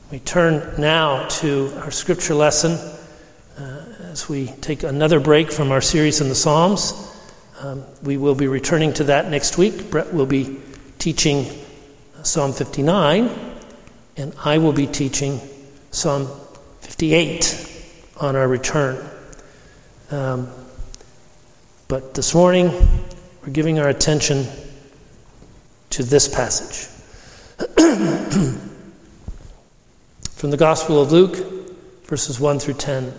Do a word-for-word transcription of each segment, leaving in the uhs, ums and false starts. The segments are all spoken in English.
We turn now to our scripture lesson uh, as we take another break from our series in the Psalms. Um, we will be returning to that next week. Brett will be teaching Psalm fifty-nine, and I will be teaching Psalm fifty-eight on our return. Um, but this morning, we're giving our attention to this passage. From the Gospel of Luke, verses one through ten.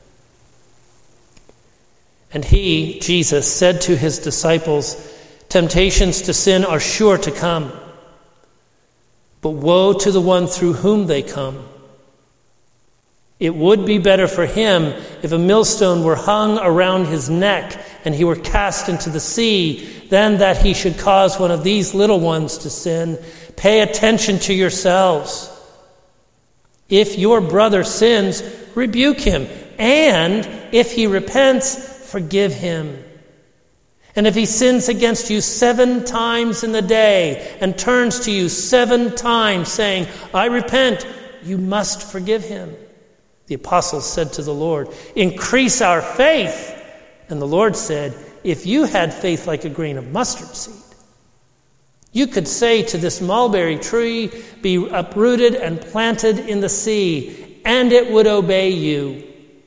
And he, Jesus, said to his disciples, "Temptations to sin are sure to come, but woe to the one through whom they come. It would be better for him if a millstone were hung around his neck and he were cast into the sea than that he should cause one of these little ones to sin. Pay attention to yourselves. If your brother sins, rebuke him, and if he repents, forgive him. And if he sins against you seven times in the day and turns to you seven times saying, 'I repent,' you must forgive him." The apostles said to the Lord, "Increase our faith." And the Lord said, "If you had faith like a grain of mustard seed, you could say to this mulberry tree, 'Be uprooted and planted in the sea,' and it would obey you.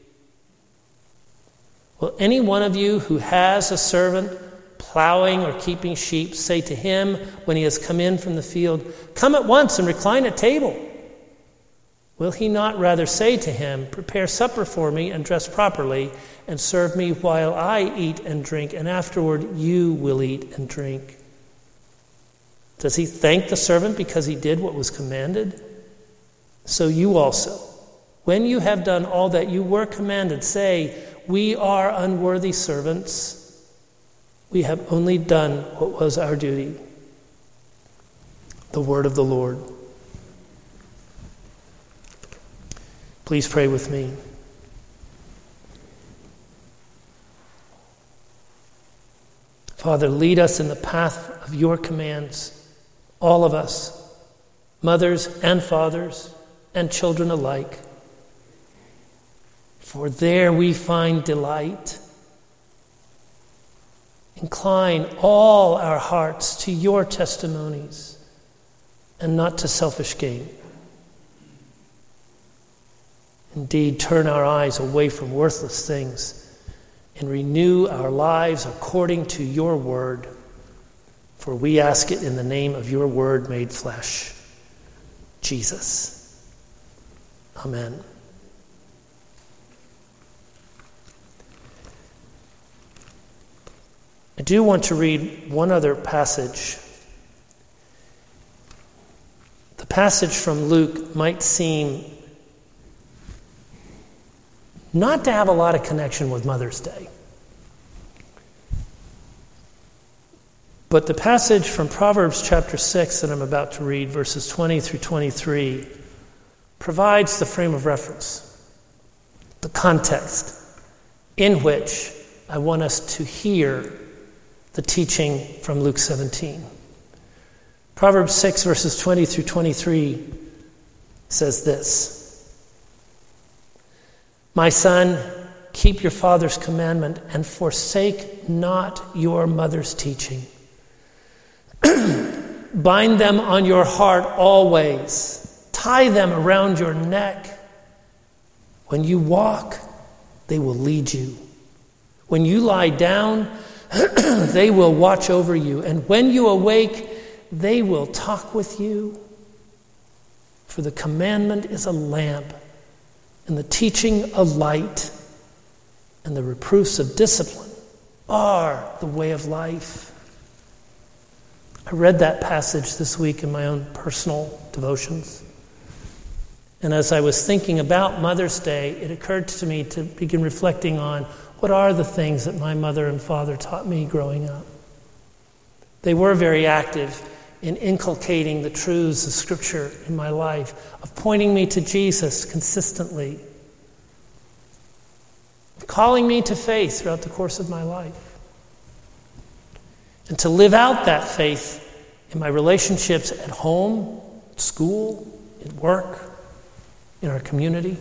Will any one of you who has a servant plowing or keeping sheep say to him when he has come in from the field, 'Come at once and recline at table'? Will he not rather say to him, 'Prepare supper for me and dress properly, and serve me while I eat and drink, and afterward you will eat and drink'? Does he thank the servant because he did what was commanded? So you also, when you have done all that you were commanded, say, 'We are unworthy servants. We have only done what was our duty.'" The word of the Lord. Please pray with me. Father, lead us in the path of your commands, all of us, mothers and fathers and children alike. For there we find delight. Incline all our hearts to your testimonies and not to selfish gain. Indeed, turn our eyes away from worthless things and renew our lives according to your word. For we ask it in the name of your word made flesh, Jesus. Amen. I do want to read one other passage. The passage from Luke might seem not to have a lot of connection with Mother's Day. But the passage from Proverbs chapter six that I'm about to read, verses twenty through twenty-three, provides the frame of reference, the context in which I want us to hear the teaching from Luke seventeen. Proverbs six, verses twenty through twenty-three says this: "My son, keep your father's commandment and forsake not your mother's teaching. Bind them on your heart always. Tie them around your neck. When you walk, they will lead you. When you lie down, they will watch over you. And when you awake, they will talk with you. For the commandment is a lamp, and the teaching a light, and the reproofs of discipline are the way of life." I read that passage this week in my own personal devotions. And as I was thinking about Mother's Day, it occurred to me to begin reflecting on what are the things that my mother and father taught me growing up. They were very active in inculcating the truths of Scripture in my life, of pointing me to Jesus consistently, calling me to faith throughout the course of my life. And to live out that faith in my relationships at home, at school, at work, in our community?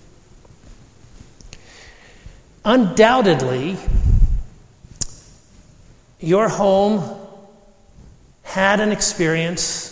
Undoubtedly, your home had an experience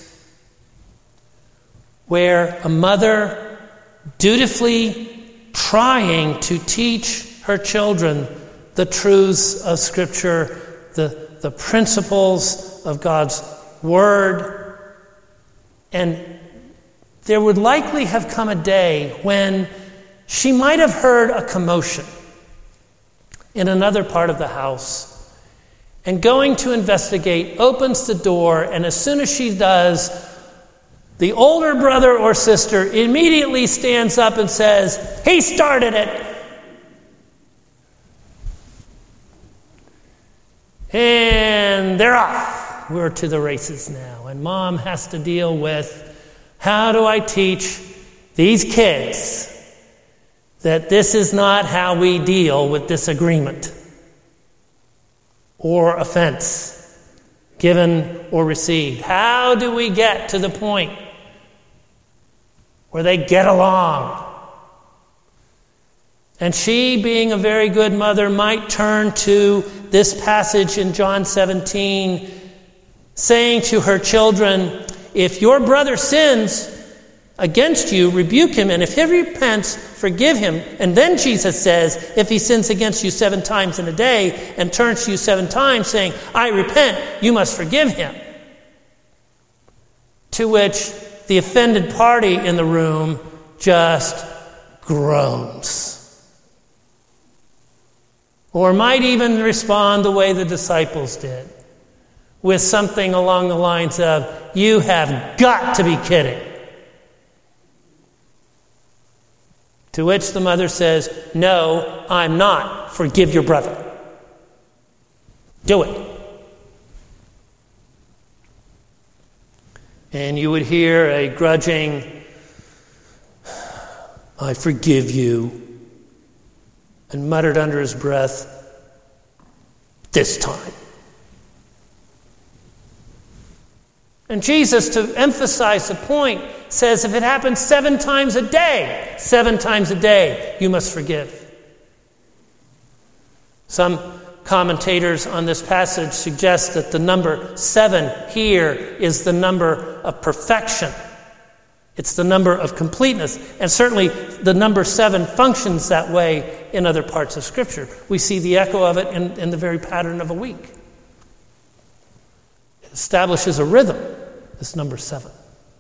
where a mother dutifully trying to teach her children the truths of Scripture, the, the principles of God's Word. And there would likely have come a day when she might have heard a commotion in another part of the house, and going to investigate, opens the door, and as soon as she does, the older brother or sister immediately stands up and says, "He started it." And they're off. We're to the races now. And mom has to deal with, how do I teach these kids that this is not how we deal with disagreement or offense, given or received? How do we get to the point where they get along? And she, being a very good mother, might turn to this passage in John seventeen, saying to her children, if your brother sins against you, rebuke him, and if he repents, forgive him. And then Jesus says, if he sins against you seven times in a day and turns to you seven times saying, I repent, you must forgive him. To which the offended party in the room just groans. Or might even respond the way the disciples did, with something along the lines of, you have got to be kidding. To which the mother says, no, I'm not. Forgive your brother. Do it. And you would hear a grudging, I forgive you. And muttered under his breath, this time. And Jesus, to emphasize the point, says if it happens seven times a day, seven times a day, you must forgive. Some commentators on this passage suggest that the number seven here is the number of perfection. It's the number of completeness. And certainly the number seven functions that way in other parts of Scripture. We see the echo of it in, in the very pattern of a week. It establishes a rhythm, this number seven.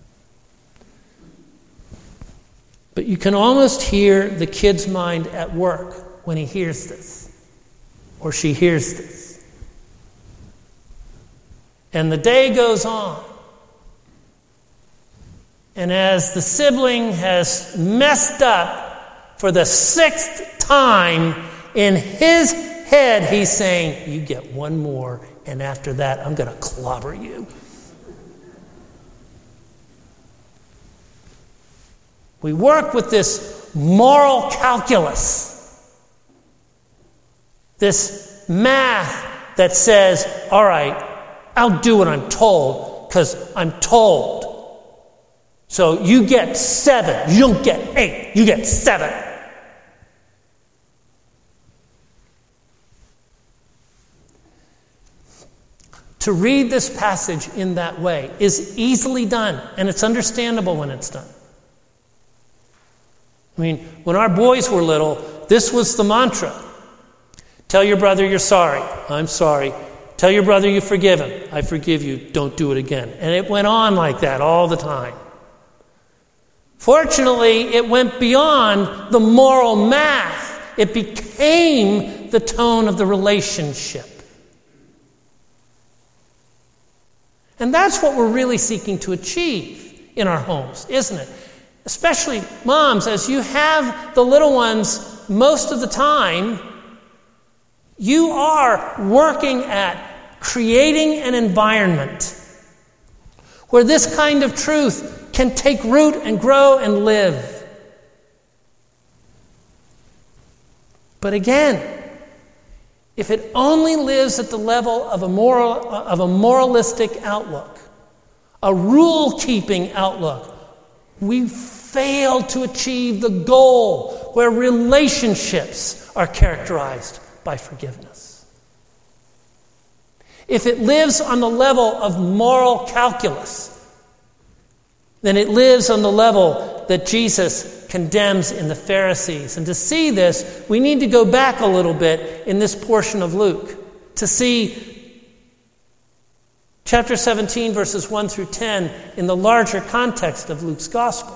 But you can almost hear the kid's mind at work when he hears this, or she hears this. And the day goes on. And as the sibling has messed up for the sixth time, in his head he's saying, you get one more, and after that I'm going to clobber you. We work with this moral calculus, this math that says, all right, I'll do what I'm told because I'm told. So you get seven. You don't get eight. You get seven. To read this passage in that way is easily done, and it's understandable when it's done. I mean, when our boys were little, this was the mantra. Tell your brother you're sorry. I'm sorry. Tell your brother you forgive him. I forgive you. Don't do it again. And it went on like that all the time. Fortunately, it went beyond the moral math. It became the tone of the relationship. And that's what we're really seeking to achieve in our homes, isn't it? Especially moms, as you have the little ones most of the time, you are working at creating an environment where this kind of truth can take root and grow and live. But again, if it only lives at the level of a moral, of a moralistic outlook, a rule-keeping outlook, we fail to achieve the goal where relationships are characterized by forgiveness. If it lives on the level of moral calculus, then it lives on the level that Jesus condemns in the Pharisees. And to see this, we need to go back a little bit in this portion of Luke to see chapter seventeen, verses one through ten, in the larger context of Luke's gospel.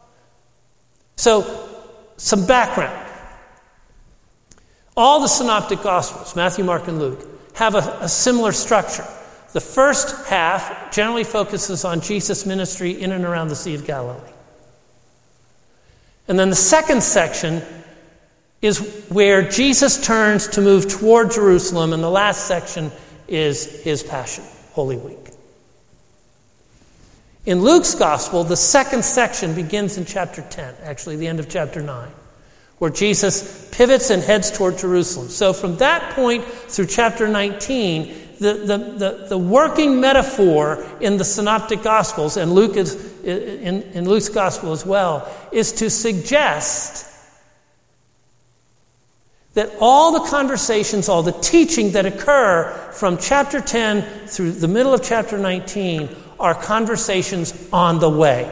So, some background. All the synoptic gospels, Matthew, Mark, and Luke, have a, a similar structure. The first half generally focuses on Jesus' ministry in and around the Sea of Galilee. And then the second section is where Jesus turns to move toward Jerusalem, and the last section is his Passion, Holy Week. In Luke's gospel, the second section begins in chapter ten, actually the end of chapter nine, where Jesus pivots and heads toward Jerusalem. So from that point through chapter nineteen, the, the, the, the working metaphor in the synoptic gospels, and Luke is, in, in Luke's gospel as well, is to suggest that all the conversations, all the teaching that occur from chapter ten through the middle of chapter nineteen are conversations on the way.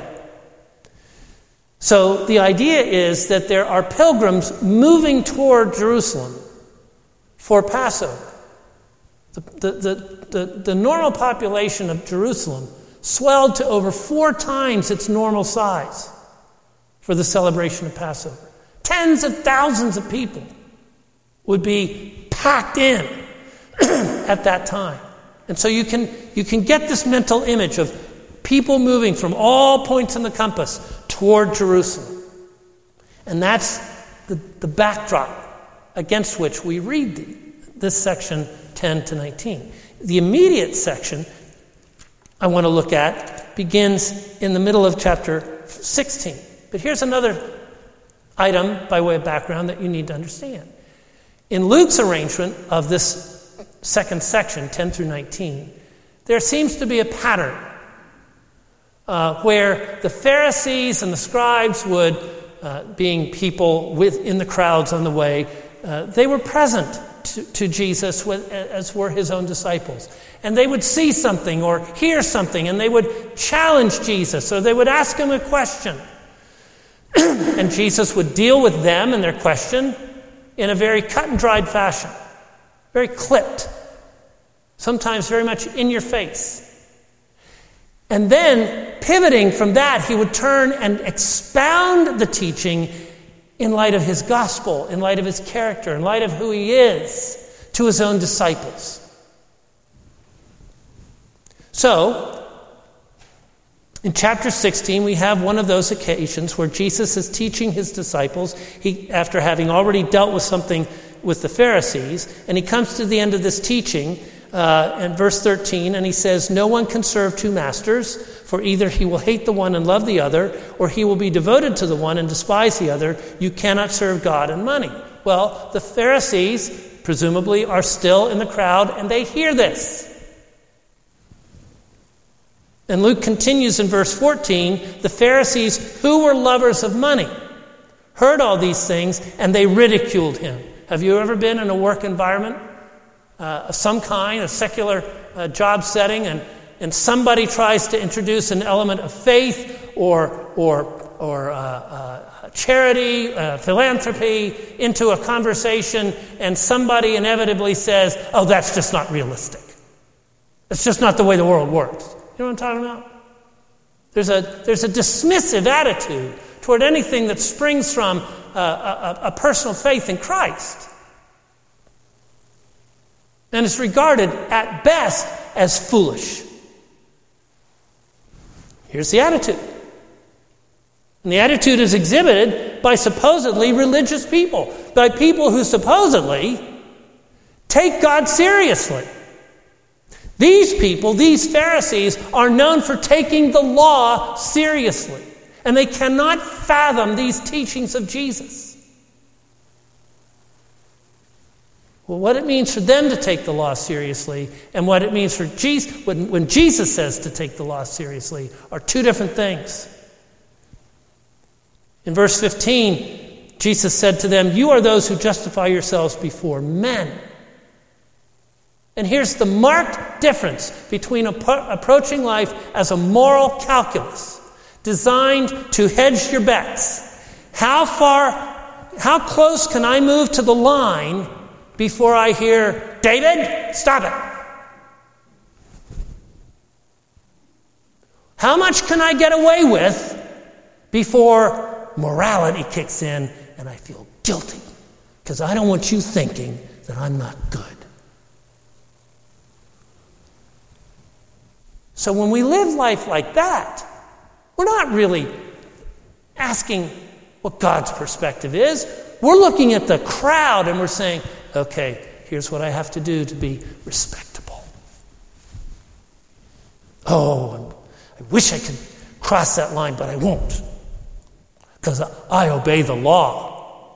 So the idea is that there are pilgrims moving toward Jerusalem for Passover. The, the, the, the, the normal population of Jerusalem swelled to over four times its normal size for the celebration of Passover. Tens of thousands of people would be packed in at that time. And so you can you can get this mental image of people moving from all points in the compass toward Jerusalem. And that's the, the backdrop against which we read the, this section ten to nineteen. The immediate section I want to look at begins in the middle of chapter sixteen. But here's another item by way of background that you need to understand. In Luke's arrangement of this second section, ten through nineteen, there seems to be a pattern uh, where the Pharisees and the scribes would, uh, being people with, in the crowds on the way, uh, they were present to, to Jesus with, as were his own disciples. And they would see something or hear something, and they would challenge Jesus, or they would ask him a question. And Jesus would deal with them and their question in a very cut and dried fashion, very clipped, sometimes very much in your face. And then, pivoting from that, he would turn and expound the teaching in light of his gospel, in light of his character, in light of who he is, to his own disciples. So, in chapter sixteen, we have one of those occasions where Jesus is teaching his disciples, he, after having already dealt with something with the Pharisees, and he comes to the end of this teaching uh, in verse thirteen, and he says, "No one can serve two masters, for either he will hate the one and love the other, or he will be devoted to the one and despise the other. You cannot serve God and money." Well, the Pharisees, presumably, are still in the crowd, and they hear this. And Luke continues in verse fourteen, the Pharisees, who were lovers of money, heard all these things, and they ridiculed him. Have you ever been in a work environment uh, of some kind, a secular uh, job setting, and, and somebody tries to introduce an element of faith or, or, or uh, uh, charity, uh, philanthropy into a conversation, and somebody inevitably says, "Oh, that's just not realistic. It's just not the way the world works." You know what I'm talking about? There's a, there's a dismissive attitude toward anything that springs from a, a, a personal faith in Christ. And it's regarded at best as foolish. Here's the attitude. And the attitude is exhibited by supposedly religious people, by people who supposedly take God seriously. These people, these Pharisees, are known for taking the law seriously. And they cannot fathom these teachings of Jesus. Well, what it means for them to take the law seriously and what it means for Jesus, when, when Jesus says to take the law seriously, are two different things. In verse fifteen, Jesus said to them, "You are those who justify yourselves before men." And here's the marked difference between ap- approaching life as a moral calculus designed to hedge your bets. How far, how close can I move to the line before I hear, "David, stop it"? How much can I get away with before morality kicks in and I feel guilty because I don't want you thinking that I'm not good? So when we live life like that, we're not really asking what God's perspective is. We're looking at the crowd and we're saying, okay, here's what I have to do to be respectable. Oh, I wish I could cross that line, but I won't, because I obey the law.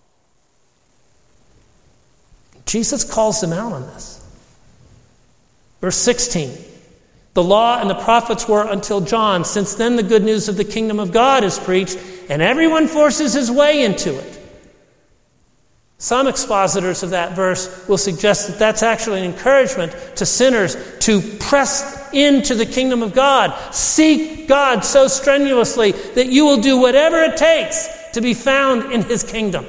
Jesus calls them out on this. Verse sixteen, "The law and the prophets were until John. Since then the good news of the kingdom of God is preached, and everyone forces his way into it." Some expositors of that verse will suggest that that's actually an encouragement to sinners to press into the kingdom of God. Seek God so strenuously that you will do whatever it takes to be found in his kingdom.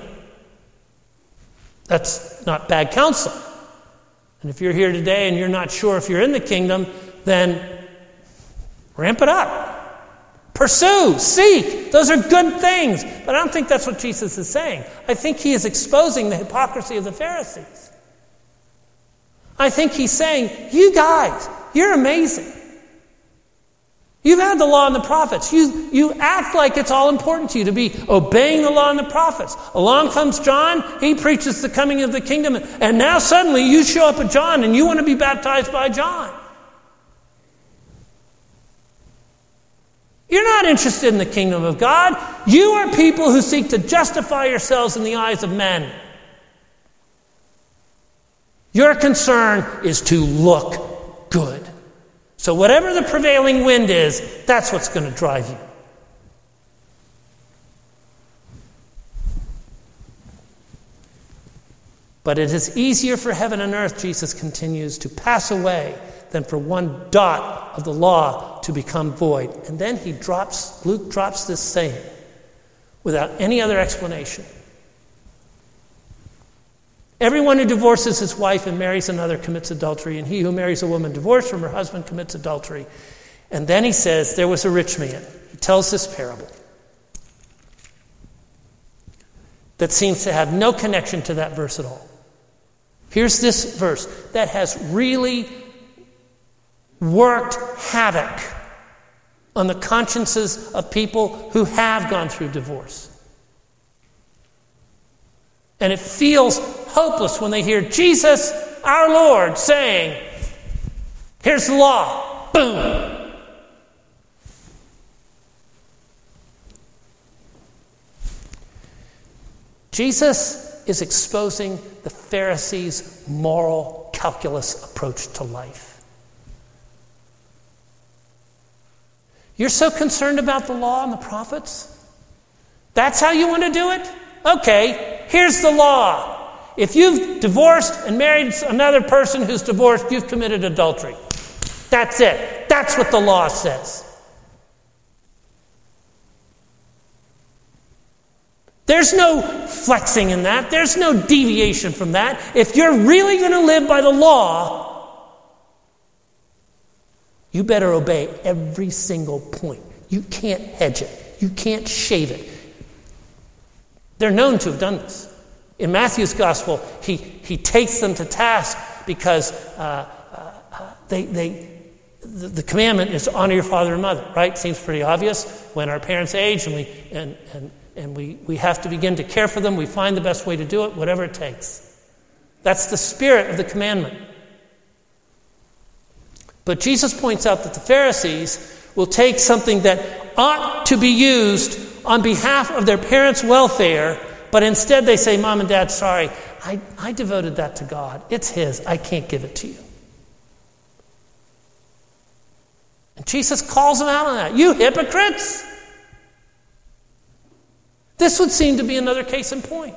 That's not bad counsel. And if you're here today and you're not sure if you're in the kingdom, then ramp it up. Pursue, seek. Those are good things. But I don't think that's what Jesus is saying. I think he is exposing the hypocrisy of the Pharisees. I think he's saying, you guys, you're amazing. You've had the law and the prophets. You, you act like it's all important to you to be obeying the law and the prophets. Along comes John. He preaches the coming of the kingdom. And now suddenly you show up at John and you want to be baptized by John. You're not interested in the kingdom of God. You are people who seek to justify yourselves in the eyes of men. Your concern is to look good. So whatever the prevailing wind is, that's what's going to drive you. But it is easier for heaven and earth, Jesus continues, to pass away than for one dot of the law to become void. And then he drops, Luke drops this saying without any other explanation. Everyone who divorces his wife and marries another commits adultery, and he who marries a woman divorced from her husband commits adultery. And then he says, there was a rich man. He tells this parable that seems to have no connection to that verse at all. Here's this verse that has really worked havoc on the consciences of people who have gone through divorce. And it feels hopeless when they hear Jesus, our Lord, saying, here's the law. Boom. Jesus is exposing the Pharisees' moral calculus approach to life. You're so concerned about the law and the prophets? That's how you want to do it? Okay, here's the law. If you've divorced and married another person who's divorced, you've committed adultery. That's it. That's what the law says. There's no flexing in that. There's no deviation from that. If you're really going to live by the law, you better obey every single point. You can't hedge it. You can't shave it. They're known to have done this. In Matthew's gospel, he, he takes them to task because uh, uh, they, they, the, the commandment is honor your father and mother, right? Seems pretty obvious. When our parents age and we and, and, and we, we have to begin to care for them, we find the best way to do it, whatever it takes. That's the spirit of the commandment. But Jesus points out that the Pharisees will take something that ought to be used on behalf of their parents' welfare, but instead they say, Mom and Dad, sorry, I, I devoted that to God. It's His. I can't give it to you. And Jesus calls them out on that. You hypocrites! This would seem to be another case in point.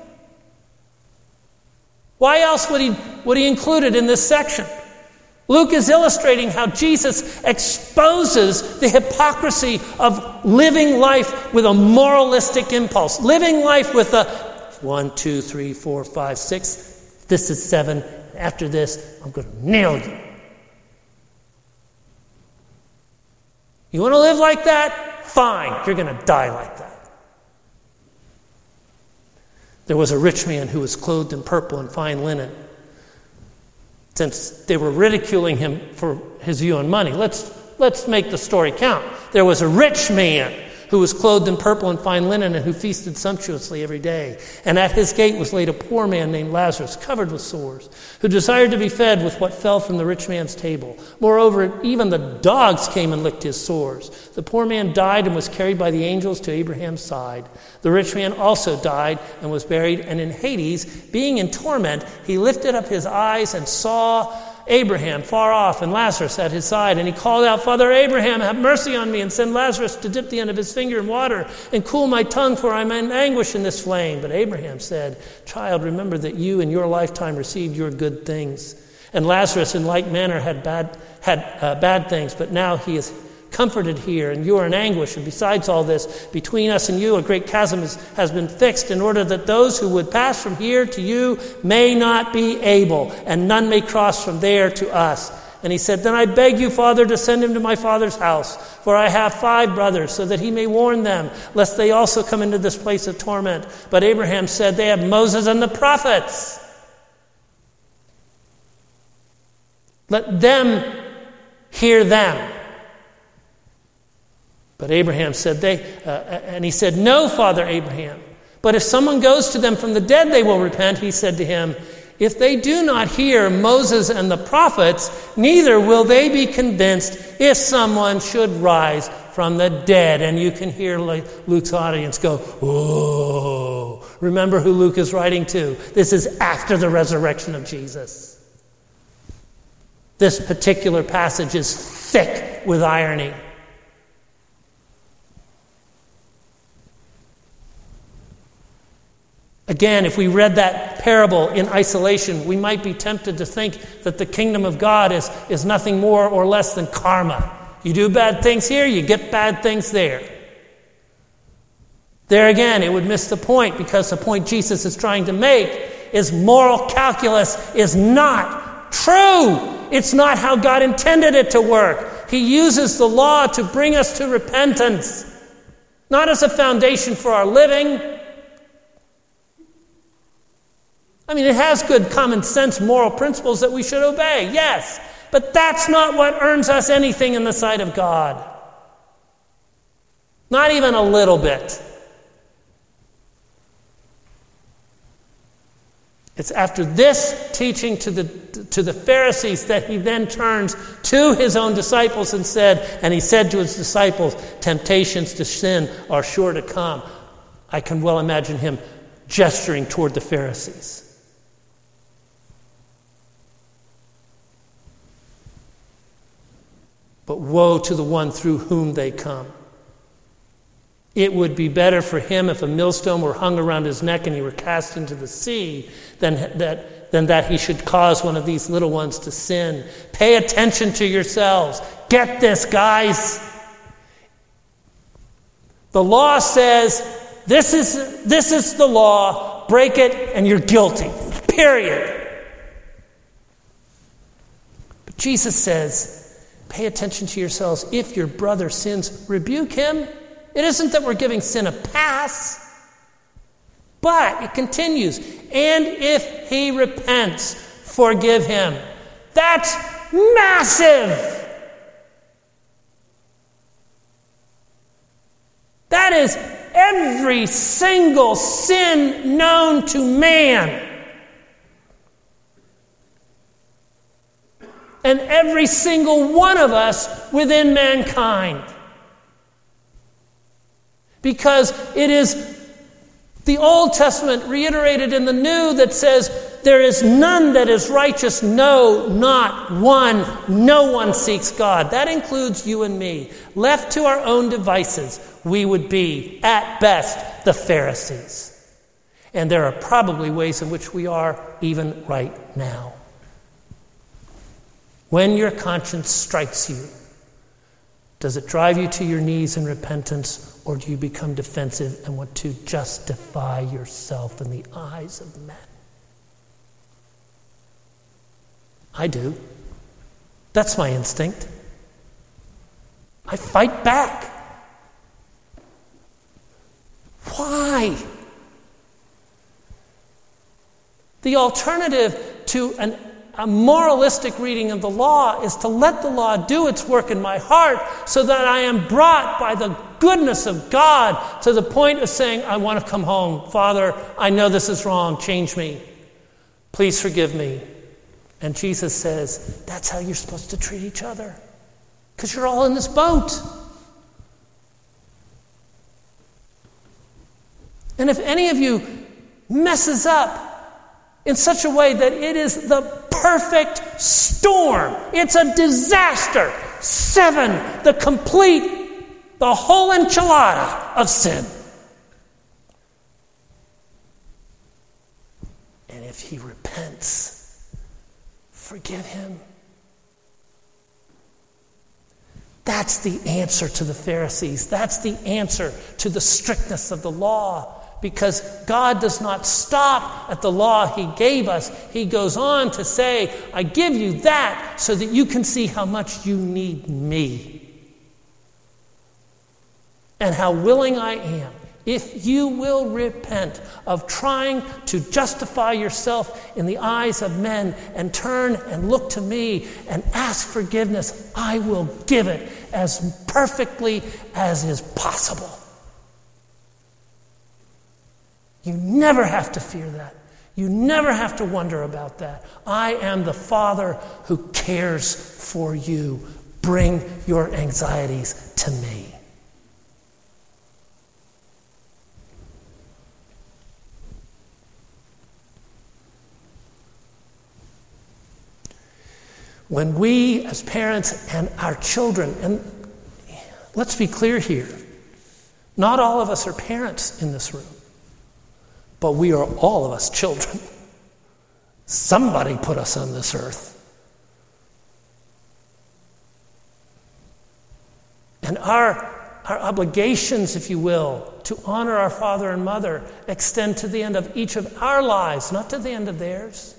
Why else would he, would he include it in this section? Luke is illustrating how Jesus exposes the hypocrisy of living life with a moralistic impulse. Living life with a one, two, three, four, five, six. This is seven. After this, I'm going to nail you. You want to live like that? Fine. You're going to die like that. There was a rich man who was clothed in purple and fine linen. Since they were ridiculing him for his view on money, let's, let's make the story count. There was a rich man who was clothed in purple and fine linen and who feasted sumptuously every day. And at his gate was laid a poor man named Lazarus, covered with sores, who desired to be fed with what fell from the rich man's table. Moreover, even the dogs came and licked his sores. The poor man died and was carried by the angels to Abraham's side. The rich man also died and was buried, and in Hades, being in torment, he lifted up his eyes and saw Abraham far off and Lazarus at his side. And he called out, Father Abraham, have mercy on me and send Lazarus to dip the end of his finger in water and cool my tongue, for I'm in anguish in this flame. But Abraham said, Child, remember that you in your lifetime received your good things, and Lazarus in like manner had bad, had, uh, bad things, but now he is comforted here, and you are in anguish. And besides all this, between us and you a great chasm is, has been fixed, in order that those who would pass from here to you may not be able, and none may cross from there to us. And he said, Then I beg you, Father, to send him to my father's house, for I have five brothers, so that he may warn them, lest they also come into this place of torment. But Abraham said, They have Moses and the prophets. Let them hear them. But Abraham said, they, uh, and he said, No, Father Abraham, but if someone goes to them from the dead, they will repent. He said to him, If they do not hear Moses and the prophets, neither will they be convinced if someone should rise from the dead. And you can hear Luke's audience go, oh. Remember who Luke is writing to. This is after the resurrection of Jesus. This particular passage is thick with irony. Again, if we read that parable in isolation, we might be tempted to think that the kingdom of God is, is nothing more or less than karma. You do bad things here, you get bad things there. There again, it would miss the point, because the point Jesus is trying to make is moral calculus is not true. It's not how God intended it to work. He uses the law to bring us to repentance, not as a foundation for our living. I mean, it has good common sense moral principles that we should obey, yes. But that's not what earns us anything in the sight of God. Not even a little bit. It's after this teaching to the, to the Pharisees that he then turns to his own disciples and said, and he said to his disciples, temptations to sin are sure to come. I can well imagine him gesturing toward the Pharisees. But woe to the one through whom they come. It would be better for him if a millstone were hung around his neck and he were cast into the sea than that, than that he should cause one of these little ones to sin. Pay attention to yourselves. Get this, guys. The law says, this is, this is the law, break it, and you're guilty. Period. But Jesus says, pay attention to yourselves. If your brother sins, rebuke him. It isn't that we're giving sin a pass, but it continues. And if he repents, forgive him. That's massive. That is every single sin known to man. And every single one of us within mankind. Because it is the Old Testament reiterated in the New that says there is none that is righteous, no, not one. No one seeks God. That includes you and me. Left to our own devices, we would be, at best, the Pharisees. And there are probably ways in which we are even right now. When your conscience strikes you, does it drive you to your knees in repentance, or do you become defensive and want to justify yourself in the eyes of men? I do. That's my instinct. I fight back. Why? The alternative to an, a moralistic reading of the law is to let the law do its work in my heart so that I am brought by the goodness of God to the point of saying, I want to come home. Father, I know this is wrong. Change me. Please forgive me. And Jesus says, that's how you're supposed to treat each other. Because you're all in this boat. And if any of you messes up in such a way that it is the perfect storm, it's a disaster, seven, the complete, the whole enchilada of sin. And if he repents, forgive him. That's the answer to the Pharisees. That's the answer to the strictness of the law. Because God does not stop at the law he gave us. He goes on to say, I give you that so that you can see how much you need me. And how willing I am, if you will repent of trying to justify yourself in the eyes of men and turn and look to me and ask forgiveness, I will give it as perfectly as is possible. You never have to fear that. You never have to wonder about that. I am the Father who cares for you. Bring your anxieties to me. When we as parents and our children, and let's be clear here, not all of us are parents in this room. But we are all of us children. Somebody put us on this earth. And our, our obligations, if you will, to honor our father and mother extend to the end of each of our lives, not to the end of theirs.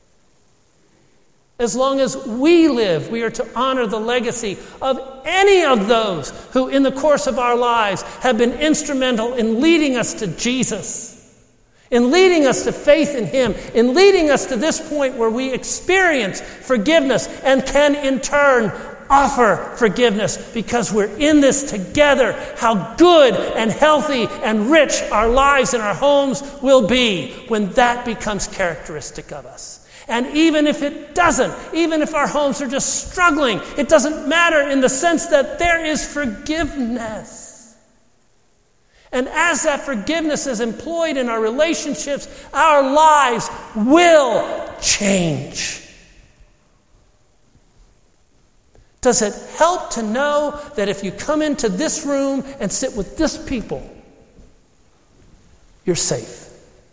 As long as we live, we are to honor the legacy of any of those who in the course of our lives have been instrumental in leading us to Jesus. In leading us to faith in him, in leading us to this point where we experience forgiveness and can in turn offer forgiveness because we're in this together. How good and healthy and rich our lives and our homes will be when that becomes characteristic of us. And even if it doesn't, even if our homes are just struggling, it doesn't matter in the sense that there is forgiveness. And as that forgiveness is employed in our relationships, our lives will change. Does it help to know that if you come into this room and sit with this people, you're safe?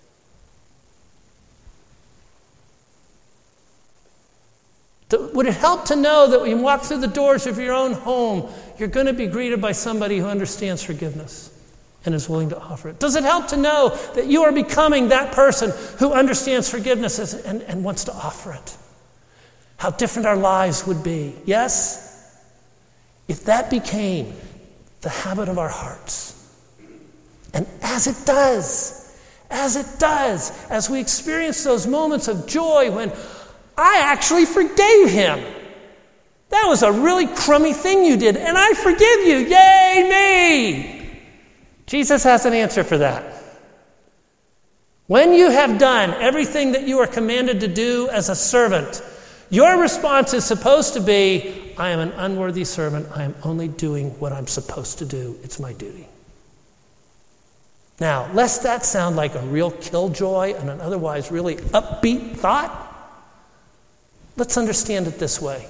Would it help to know that when you walk through the doors of your own home, you're going to be greeted by somebody who understands forgiveness and is willing to offer it? Does it help to know that you are becoming that person who understands forgiveness and, and wants to offer it? How different our lives would be. Yes? If that became the habit of our hearts. And as it does, as it does, as we experience those moments of joy when I actually forgave him. That was a really crummy thing you did, and I forgive you. Yay, me! Jesus has an answer for that. When you have done everything that you are commanded to do as a servant, your response is supposed to be, I am an unworthy servant. I am only doing what I'm supposed to do. It's my duty. Now, lest that sound like a real killjoy and an otherwise really upbeat thought, let's understand it this way.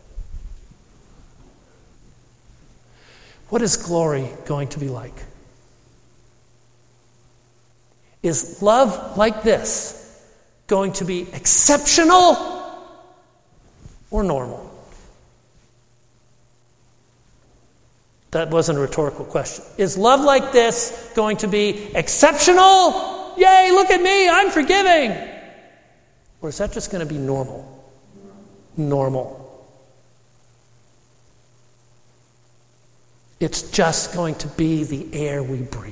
What is glory going to be like? Is love like this going to be exceptional or normal? That wasn't a rhetorical question. Is love like this going to be exceptional? Yay, look at me, I'm forgiving. Or is that just going to be normal? Normal. It's just going to be the air we breathe.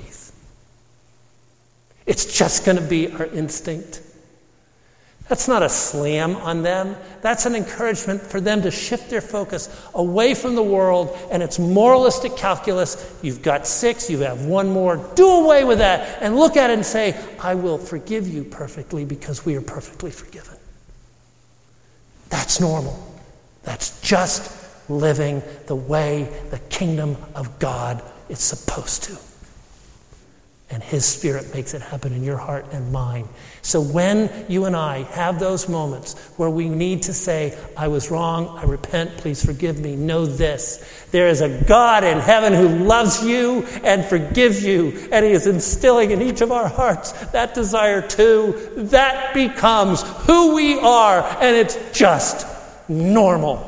It's just going to be our instinct. That's not a slam on them. That's an encouragement for them to shift their focus away from the world and its moralistic calculus. You've got six, you have one more. Do away with that and look at it and say, I will forgive you perfectly because we are perfectly forgiven. That's normal. That's just living the way the kingdom of God is supposed to. And His Spirit makes it happen in your heart and mine. So when you and I have those moments where we need to say, I was wrong, I repent, please forgive me, know this. There is a God in heaven who loves you and forgives you, and He is instilling in each of our hearts that desire too. That becomes who we are, and it's just normal.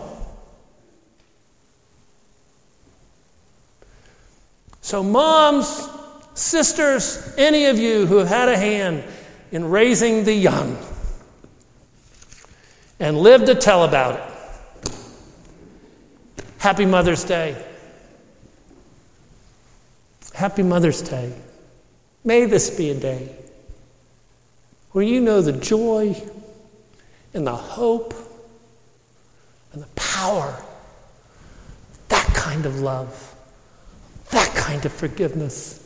So moms, sisters, any of you who have had a hand in raising the young and lived to tell about it, happy Mother's Day. Happy Mother's Day. May this be a day where you know the joy and the hope and the power of that kind of love, that kind of forgiveness.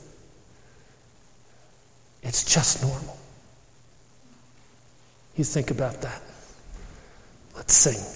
It's just normal. You think about that. Let's sing.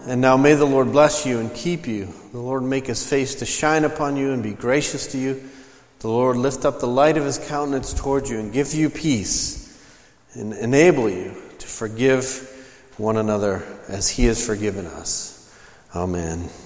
And now may the Lord bless you and keep you. The Lord make his face to shine upon you and be gracious to you. The Lord lift up the light of his countenance toward you and give you peace and enable you to forgive one another as he has forgiven us. Amen.